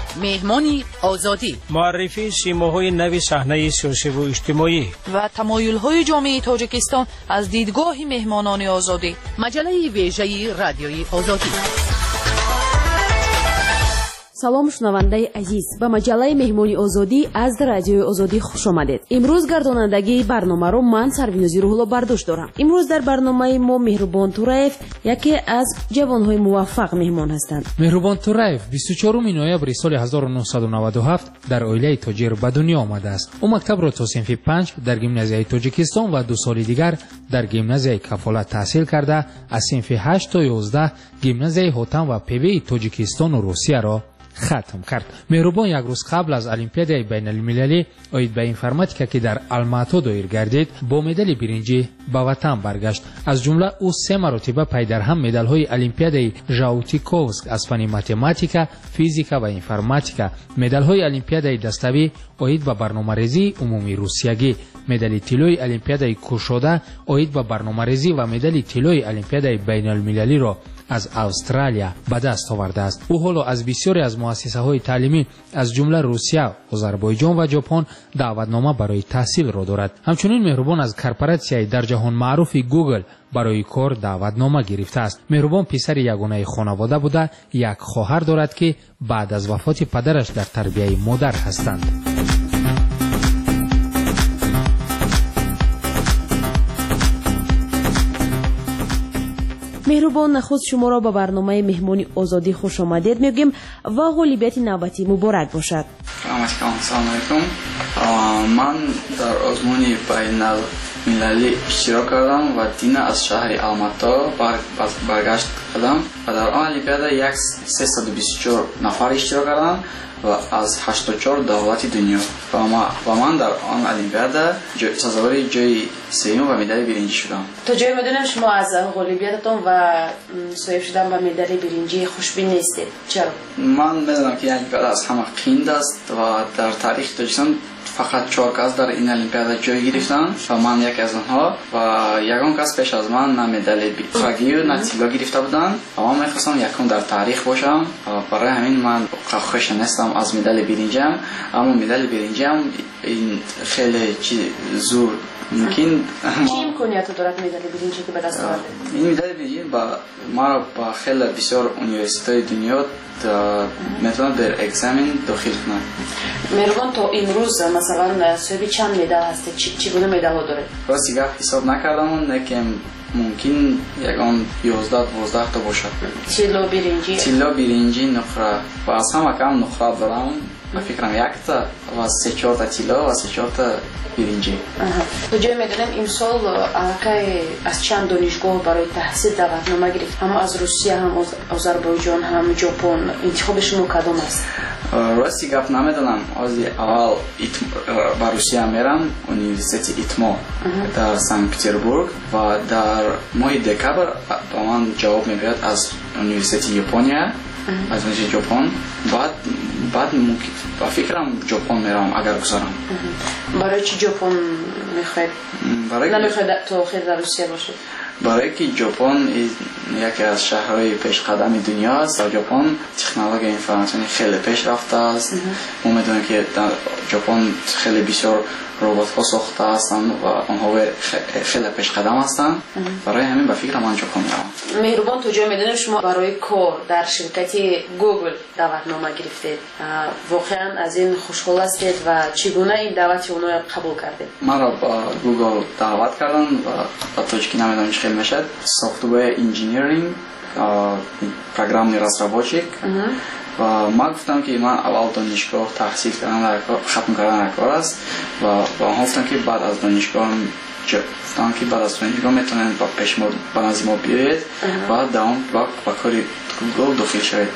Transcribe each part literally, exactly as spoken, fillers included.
مهمانی آزادی، معرفی سیماهای نوی صحنه سیاسی و اجتماعی و تمایل‌های جامعه تاجیکستان از دیدگاه مهمانان آزادی. مجله ویژه رادیوی آزادی. салом шунавандаи азиз, ба маҷаллаи меҳмони озодӣ аз радиои озодӣ хуш омадед. имрӯз гардонандагии барномаро ман Сарвинузи Рӯҳулло бардошт дорам. имрӯз дар барномаи мо Меҳрубон Тураев яке аз ҷавонҳои муваффақ меҳмон ҳастанд. Меҳрубон Тураев бисту чорум ноябри соли ҳазору нуҳсаду наваду ҳафт дар оилаи тоҷир ба дунё омадааст. ӯ мактабро то синфи панҷ дар гимназияи Тоҷикистон ва ду соли дигар дар гимназияи Кафолат таҳсил карда, аз синфи ҳашт то ёздаҳ гимназияи Ҳотам ва Певеи Тоҷикистону Русияро хатм кард. Меҳрубон як рӯз қабл аз Олимпиадаи байналмилалӣ оид ба информатика ки дар Алмато доир гардид, бо медали биринҷӣ ба ватан баргашт. аз ҷумла ӯ се маротиба пайдарҳам медалҳои Олимпиадаи Жаутиковск аз фани математика, физика ва информатика, медалҳои Олимпиадаи dastavӣ оид ба барномарезии умумии русиягӣ, медали тиллои Олимпиадаи кушода оид ба барномарезӣ ва медали тиллои Олимпиадаи байналмилалиро аз Австралия ба даст овардааст. ӯ ҳоло аз бисёре аз муассисаҳои таълимӣ аз ҷумла Русия, Озарбойҷон ва Ҷопон даъватнома барои таҳсилро дорад. ҳамчунин Меҳрубон аз корпоратсияи дар ҷаҳон маъруфи Google барои кор даъватнома гирифтааст. Меҳрубон писари ягонаи хонавода буда, як хоҳар дорад ки баъд аз вафоти падараш дар тарбияи модар ҳастанд. меҳрубон, нахуст шуморо ба барномаи меҳмони озодӣ хуш омадед мегӯем ва ғолибияти навбатӣ муборак бошад. Ассалому алайкум. Ман дар озмуни байналмилалӣ иштирок кардам ва дина аз шаҳри Алмато баргашт кардам ва дар он олимпиада сесаду бисту чор нафар иштирок кардам ва аз ҳаштоду чор давлати дунё ва ман дар он олимпиада сазовари ҷои сеюм ва медали биринҷӣ шудам. то ҷое медонем шумо аз ғолибиятатон ва соҳиб шудан ба медали биринҷӣ хушбин нестед. чаро? ман медонам ки олимпиада аз ҳама қиин аст ва дар таърихи Тоҷикистон фақат чор кас дар ин олимпиада ҷой гирифтанд ва ман яке аз онҳо ва ягон кас пеш аз ман на медали хагию на тилло гирифта буданд ва ман мехостам якум дар таърих бошам. барои ҳамин ман хоша нестам аз медали биринҷиам, аммо медали биринҷиам ин хеле зур мумкин чӣ имкониято дорад медали биринҷӣ ки ба даст овардед? ин медали биринҷӣ ба маро ба хеле бисёр университетҳои дунё метавонад бер экзамен дохил кунад. Меҳрубон, то имрӯз масалан соҳиби чанд медал ҳастед? чӣ гуна медалҳо доред? рости гап ҳисоб накардам, лекин мумкин ягон ёздаҳ дувоздаҳ то бошад. тилло биринҷӣ тилло биринҷӣ нуқра ва аз ҳама кам нуқра дорам. ба фикрам якта ва се чорта тилло ва се чорта биринҷӣ. то ҷое медонем имсол аллакай аз чанд донишгоҳ барои таҳсил даъватнома гирифт? ҳам аз Русия, ҳам Озарбойҷон, ҳам Ҷопон. интихоби шумо кадом аст? рости гап намедонам. ози аввал ба Русия мерам, университети итмо дар Санкт-Петербург ва дар моҳи декабр ба ман ҷавоб меояд аз университети Япония, аз университети Ҷопон. баъд баъд ба фикрам Ҷопон меравам агар гузарам. барои чӣ Ҷопон мехоҳед? намехоҳед то охир дар Русия бошед? барое ки Ҷопон яке аз шаҳрҳои пешқадами дунё аст ва Ҷопон технологияи информатсионӣ хеле пешрафтааст. мо медонем ки дар Ҷопон хеле бисёр роботҳо сохта ҳастанд ва онҳо хеле пешқадам ҳастанд. барои ҳамин ба фикрам ман Ҷопон меравам. меҳрубон, то ҷое медонем шумо барои кор дар ширкати Google даъватнома гирифтед. воқеан аз ин хушҳол ҳастед ва чӣ гуна ин даъвати онҳо қабул кардед? маро ба Google даъват карданд ва ба тоҷикӣ намедонам чӣ хел мешавад. software engineering, программный разработчик. ва ман гуфтам ки ман аввал донишгоҳ таҳсил кардан хатм кардан кор аст ва ба онҳо гуфтам ки баъд аз донишгоҳ гуфтам ки баъд аз донишгоҳ метавонед ба пешмо ба назди мо биёед ва дар он вақт ба кори Google дохил шавед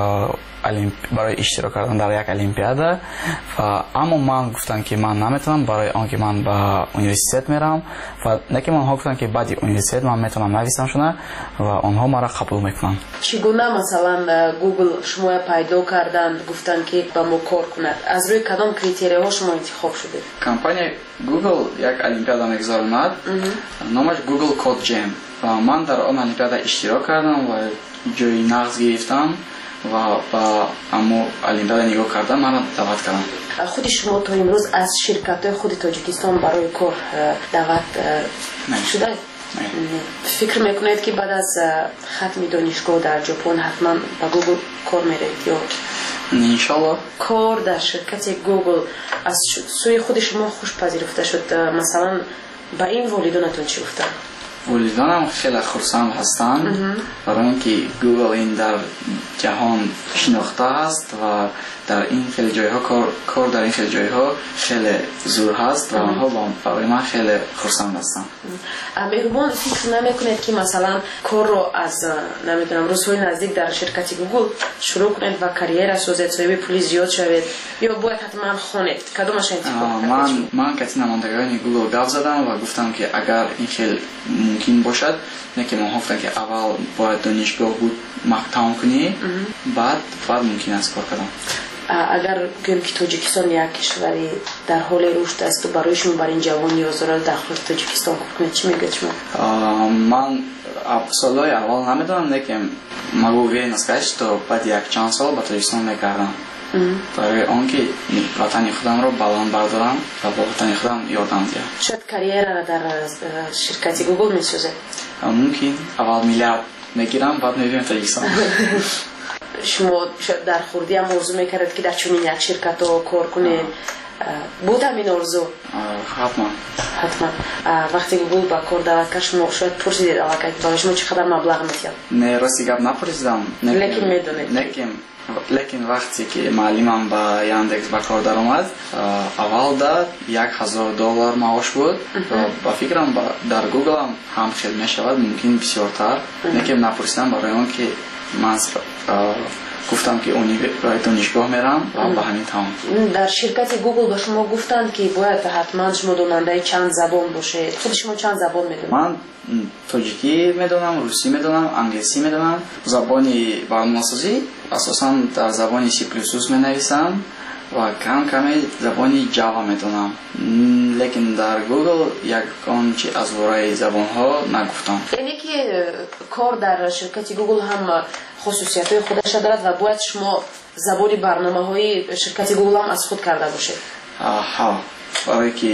барои иштирок кардан дар як олимпиада. ва аммо ман гуфтам ки ман наметавонам, барои он ки ман ба университет меравам ва неки онҳо гуфтанд ки баъди университет ман метавонам нависам шуна ва онҳо маро қабул мекунанд. чӣ гуна масалан Google шумоя пайдо карданд, гуфтанд ки ба мо кор кунад? аз рӯи кадом критерияҳо шумо интихоб шудед? компания Google як олимпиада мегузаронад, номаш Google Code Jam ва ман дар он олимпиада иштирок кардам ва ҷои нағз гирифтам ва ба аммо олимпиада нигоҳ карда маро даъват кардам. худи шумо то имрӯз аз ширкатҳои худи тоҷикистон барои кор даъват шудаед? фикр мекунед ки баъд аз хатми донишгоҳ дар ҷопон ҳатман ба Google кор меравед ё иншаллоҳ кор дар ширкати Google аз сӯи худи шумо хушпазируфта шуд? масалан ба ин волидонатон чӣ гуфтанд? волидонам хеле хурсанд ҳастанд барои ин ки Google ин дар ҷаҳон шинохта ҳаст ва дар ин хеле ҷойҳо кор дар ин хеле ҷойҳо хеле зур ҳаст ва онҳо барои ман хеле хурсанд ҳастанд. меҳрубон фикр намекунед ки масалан корро аз намедонам рӯзҳои наздик дар ширкати Google шурӯъ кунед ва карьера созед, соҳиби пули зиёд шавед ё бояд ҳатман хонед? кадомаш интихоб кардед? ман кати намояндагони Google гап задам ва гуфтам ки агар ин хел мумкин бошад, не ки моҳо гуфтанд ки аввал бояд донишгоҳ буд тамом кунӣ, баъд баъд мумкин аст кор кардан. агар гӯем ки тоҷикистон як кишвари дар ҳоли рушд асту барои шумо бар ин ҷавон ниёз дорад дар худи тоҷикистон кор кунед, чӣ мегӯед шумо? ман солҳои аввал намедонам, лекин магу уверен аст то баъди якчанд сол ба тоҷикистон мегардам барои он ки ватани худамро баланд бардорам ва ба ватани худам ёрдам диҳам. шояд карьера дар ширкати Google месозед? мумкин аввал миллиард мегирам, баъд мебинем тоҷикистон. шумо дар хурдӣ ҳам орзу мекардед ки дар чунин як ширкато кор кунед? буд ҳамин орзу? ҳатман. ҳатман. вақте Google ба кор даъват кард, шумо шояд пурсидед аллакай барои шумо чӣ қадар маблағ метиҳад? не, рости гап напурсидам. лекин медонед? лекин вақте ки маълимам ба Яндекс ба кор даромад, аввалда як ҳазор доллар маош буд. ба фикрам дар Google ам ҳам хел мешавад, мумкин бисёртар. лекин напурсидам барои он ки ман гуфтам ки донишгоҳ мерам ва ба ҳамин тамом. дар ширкати Google ба шумо гуфтанд ки бояд ҳатман шумо донандаи чанд забон бошед? худи шумо чанд забон медонед? ман тоҷикӣ медонам, русӣ медонам, англисӣ медонам. забони барномасозӣ асосан дар забони C plus plus менависам ва кам каме забони Java медонам. лекин дар Google ягон чи аз вораи забонҳо нагуфтам. яъне ки кор дар ширкати Google ҳам хусусиятҳои худаша дорад ва бояд шумо забони барномаҳои ширкати Google ҳам аз худ карда бошед? ҳа, барое ки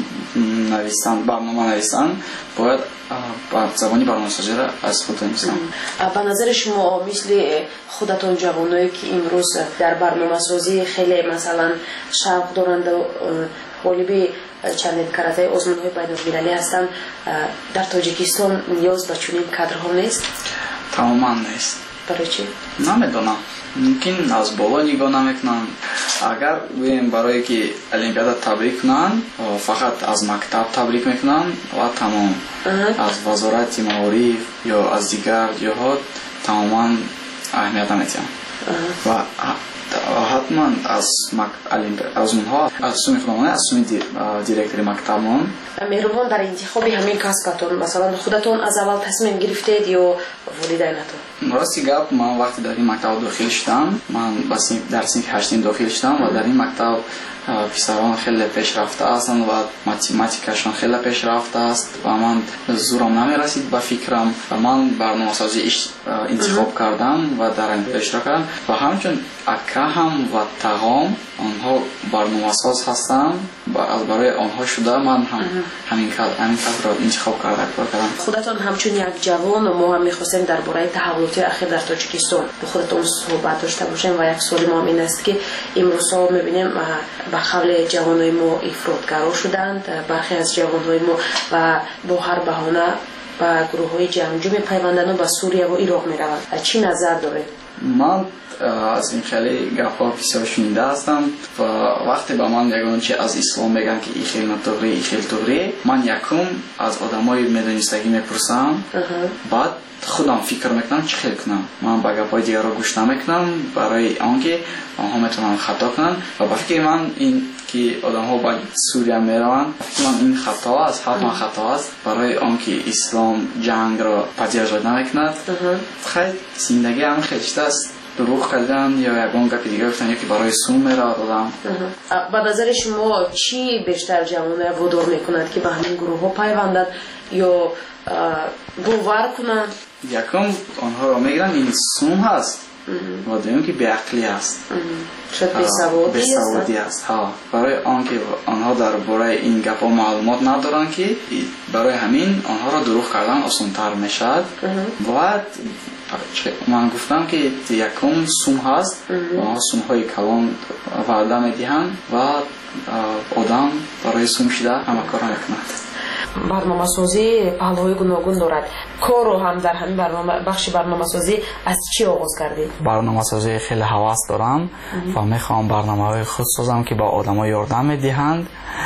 нависан барнома нависан бояд забони барномасозиро аз худ нависам. ба назари шумо мисли худатон ҷавоное ки имрӯз дар барномасозӣ хеле масалан шавқ доранду ғолиби чандин каратаи озмунҳои байнулмилалӣ ҳастанд, дар Тоҷикистон ниёз ба чунин кадрҳо нест? тамоман нест. барои чӣ? намедонам, мумкин аз боло нигоҳ намекунанд. агар гӯем барое ки олимпиада табрик кунанд, фақат аз мактаб табрик мекунанд ва тамом. аз вазорати маориф ё аз дигар ҷоҳо тамоман аҳамият наметиҳам. ва ҳатман аз озмунҳо аз сумми худамона аз сумми директори мактабмон. меҳрубон дар интихоби ҳамин касбатон масалан худатон аз аввал тасмим гирифтед ё волидайнатон? рости гап, ман вақте дар ин мактаб дохил шудам, ман дар синфи ҳаштум дохил шудам ва дар ин мактаб писарон хеле пешрафта ҳастанд ва математикашон хеле пешрафта аст ва ман зурам намерасид ба фикрам ва ман барномасозӣ интихоб кардам ва дар олимпиада иштирок кардам ва ҳамчун акаҳам ва тағом онҳо барномасоз ҳастанд. барои онҳо шуда ман ҳамин касбро интихоб карда кор кардам. худатон ҳамчун як ҷавон мо ҳам мехостем дар бораи таҳаввулоти ахир дар Тоҷикистон бо худатон суҳбат дошта бошем ва як суоли мо ин аст ки имрӯзҳо мебинем ба қавли ҷавонои мо ифротгаро шуданд. бархе аз ҷавонҳои мо бо ҳар баҳона ба гурӯҳҳои ҷангҷӯ мепайванданд ва ба Сурия ва Ироқ мераванд. чӣ назар доред? ман аз ин хеле гапҳо бисёр шунида ҳастам ва вақте ба ман ягон чи аз ислом мегӯянд ки ин хел нотуғри ин хел туғри, ман якум аз одамои медонистагӣ мепурсам, баъд худам фикр мекунам чӣ хел кунам. ман ба гапҳои дигарро гӯш намекунам барои он ки онҳо метавонанд хато кунанд ва ба фикри ман ин ки одамҳо ба Сурия мераванд, фикри ман ин хато аст, ҳатман хато аст, барои он ки ислом ҷангро поддерживать намекунад. хай зиндагӣ ҳам хел чизаст, дуруғ кардан ё ягон гапи дигар гуфтан ё ки барои сум меравад одам. ба назари шумо чӣ бештар ҷавонҳои водор мекунад ки ба ҳамин гурӯҳҳо пайвандад ё бовар кунанд? якум онҳоро мегиранд ин сум ҳаст و دوم که بی‌عقلی است. شاید بی‌سوادی است. بی‌سوادی است. ها برای آنکه آنها درباره این گپ‌ها معلومات ندارند که برای همین آنها را دروغ کردن آسان‌تر میشد. بعد من گفتم که یکم سوم هست و سوم‌های کلان وعده می‌دهند و آدم برای سوم شده همه کار می‌کند. برنامه‌سازی پهلوهای گوناگون دارد. کارو هم در همین برنامه بخش برنامه‌سازی از چی آغاز کردید؟ برنامه‌سازی خیلی هوس دارم و میخوام برنامه‌های خود سازم که با آدم‌ها یاردم می‌دهند.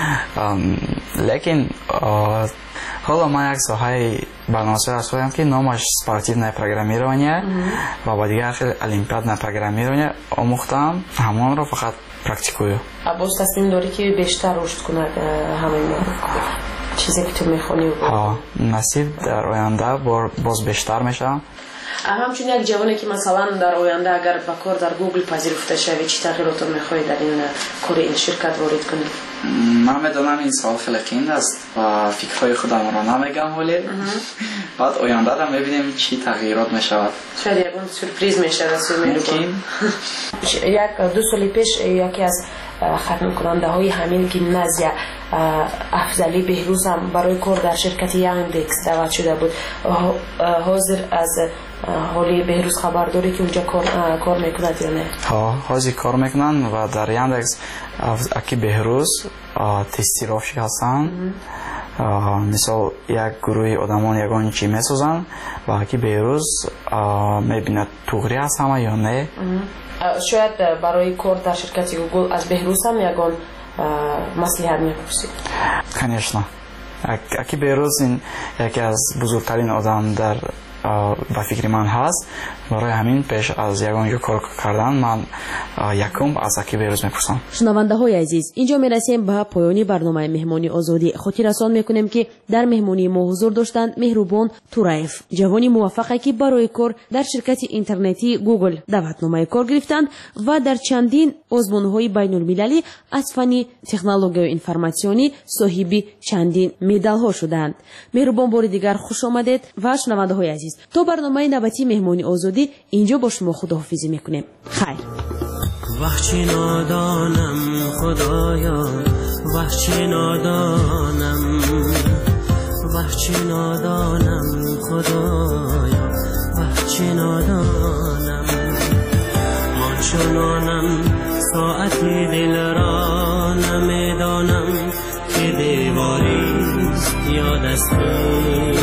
لیکن حالا من یک ساحه برنامه‌سازی هستم که نامش спортивное программирование و با دیگر خیلی олимпиадное программирование آموختم. همان را فقط پرکتیکویو. باز تصمیم داری که بیشتر رشد کند همین چیزی که تو میخونی؟ ها نصیب در آینده باز بیشتر میشه. همچنین یک جوانی که مثلا در آینده اگر با کار در گوگل پذیرفته شوی چی تغییرات میخوای در این کار این شرکت وارد کنی؟ من میدونم این سوال خیلی قیمت است و فکرهای خودم را نمیگم ولی بعد آینده را میبینیم چی تغییرات میشود. شاید یک اون سورپریز میشه رسول میلوگان. یک دو سال پیش یکی از ختم کننده های همین گیمنازیا افضلی بهروز هم برای کار در شرکت یاندکس دعوت شده بود. حاضر از حالی بهروز خبر داری که اونجا کار, کار میکند یا نه؟ ها حاضر کار میکنن و در یاندکس اکی بهروز تستیرافشی هستن. مثال یک گروه آدمان یگان چی میسازن و اکی بهروز میبیند توغری هست همه یا نه. شاید برای کار در شرکت گوگل از بهروز هم یگان مصلحت میپرسید؟ کنیشنا اکی بهروز این یکی از بزرگترین آدم در با فکر من هست. برای همین پیش از یگان کار کردن من یکم از اکی بهروز میپرسم. شنونده های عزیز اینجا میرسیم به پایانی برنامه مهمانی آزادی. خاطررسان میکنیم که در مهمانی ما حضور داشتند مهربان تورایف، جوانی موفقی که برای کار در شرکت اینترنتی گوگل دعوتنامه کار گرفتند و در چندین سازمان‌های بین المللی از فن تکنولوژی و اینفورماسیونی صاحب چندین مدال ها شدند. مهربان بار دیگر خوش آمدید و شنونده های عزیز تا برنامه نوبتی مهمانی آزادی اینجا با شما خداحافظی میکنیم. خیر. وحچی نادانم خدایا، وحچی نادانم، وحچی نادانم خدایا، وحچی نادانم. من چنانم ساعتی دل را نمیدانم که دیواریست یا دستی.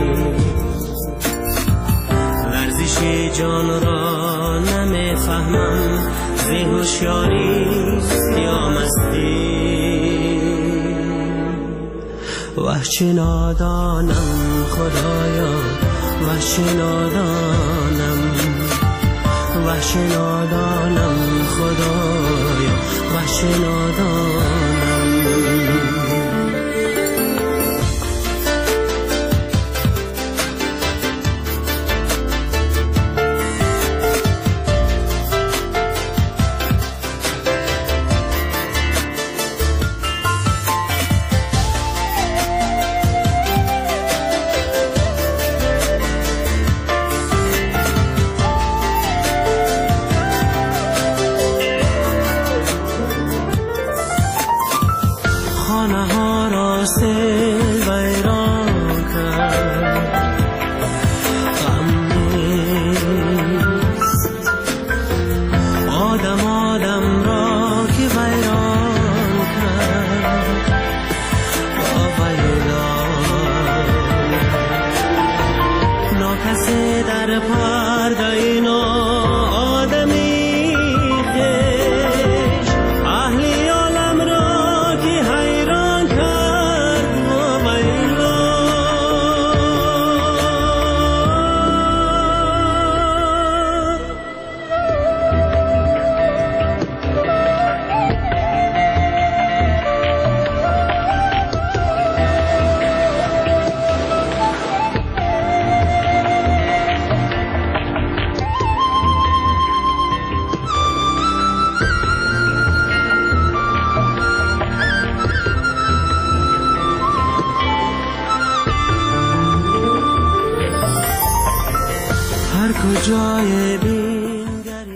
لرزش جان را نمیفهمم زی هوشیاریست یا مستی. وحچی نادانم خدایا، وحچی نادانم، وحچی نادانم خدایا، وحچی نادانم. آدم آدم